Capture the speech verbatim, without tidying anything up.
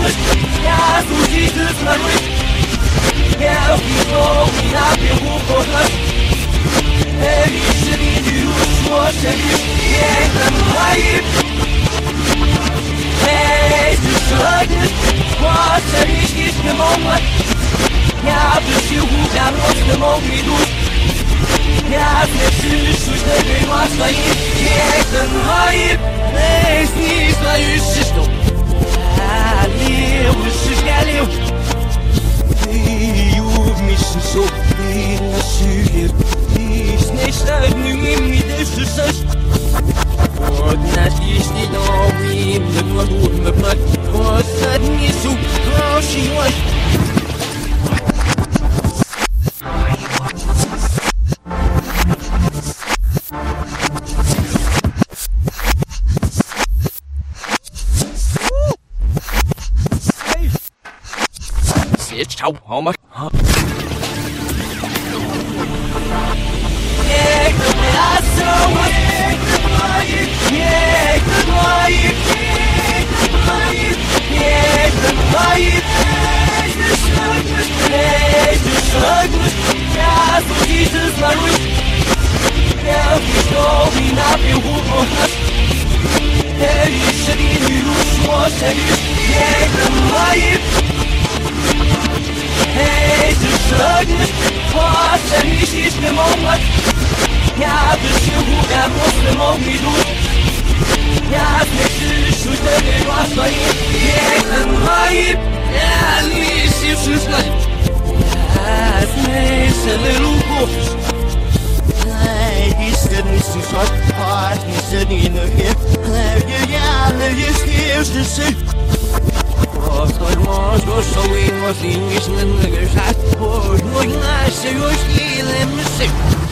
Ja, so sieht es mal durch. Ja, wie so, wie ab ihr Hochhaus. Elische, wie du schmorst, ja, dann reib. Hey, du schreibst, was er nicht ist genommen. Ja, bis hier hoch, ja, los, ne Morgen, wie du. Ja, ne Schüsse, ne was da ist, ja, dann reib. Nee, ist nicht, na, ist es doch. Ah, Leo, ist es ja, Leo. Hey, you, mich so, in der Schüche. Ich nicht, nu, mi, das ist es. Und das ist nicht noch, wie, mit nur gut, mit Blatt. Was hat mir so, was ich weiß. Jetzt schau, hau mal. Ja, so dieses Mal ruhig. Ja, ich glaube, ihn ab ihr Hoch. Der ist ja die Nüsse, der ist jeder Mai. Hey, du schreibst, was er nicht ist genommen. Ja, bis hier hoch, er muss im Augen wie du. Ja, es ist nicht der was bei ihm. Jeder Mai. Ja, nicht, ist es nicht. Es ist ein little bush. Nein, ist er nicht so schwarz, ist er nicht noch hier. Ja, ist hier, ist es nicht. Was soll man so so in was ihn nicht mehr gesagt? Oh, ich weiß, ich will ihn nicht.